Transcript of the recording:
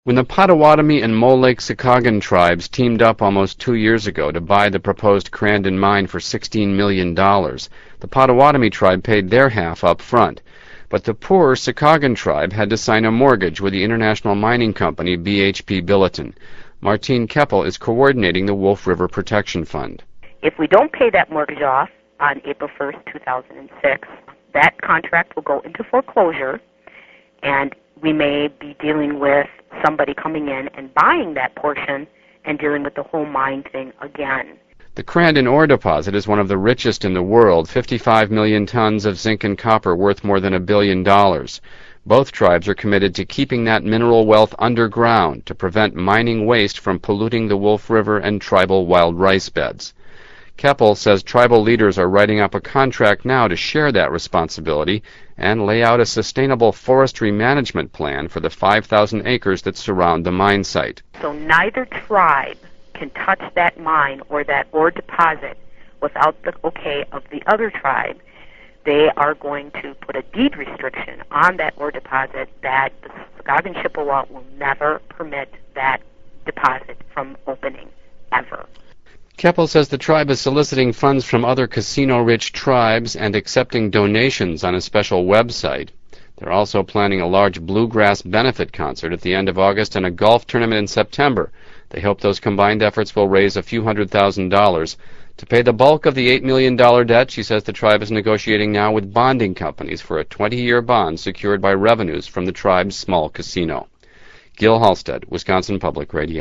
When the Potawatomi and Mole Lake Sikagan tribes teamed up almost 2 years ago to buy the proposed Crandon mine for $16 million, the Potawatomi tribe paid their half up front. But the poorer Sikagan tribe had to sign a mortgage with the international mining company BHP Billiton. Martine Keppel is coordinating the Wolf River Protection Fund. If we don't pay that mortgage off on April 1st, 2006, that contract will go into foreclosure, and we may be dealing with somebody coming in and buying that portion and dealing with the whole mine thing again. The Crandon ore deposit is one of the richest in the world, 55 million tons of zinc and copper worth more than $1 billion. Both tribes are committed to keeping that mineral wealth underground to prevent mining waste from polluting the Wolf River and tribal wild rice beds. Keppel says tribal leaders are writing up a contract now to share that responsibility and lay out a sustainable forestry management plan for the 5,000 acres that surround the mine site. So neither tribe can touch that mine or that ore deposit without the okay of the other tribe. They are going to put a deed restriction on that ore deposit that the Sikagan Chippewa will never permit that deposit from opening, ever. Keppel says the tribe is soliciting funds from other casino-rich tribes and accepting donations on a special website. They're also planning a large bluegrass benefit concert at the end of August and a golf tournament in September. They hope those combined efforts will raise a few $100,000. To pay the bulk of the $8 million debt, she says the tribe is negotiating now with bonding companies for a 20-year bond secured by revenues from the tribe's small casino. Gil Halstead, Wisconsin Public Radio.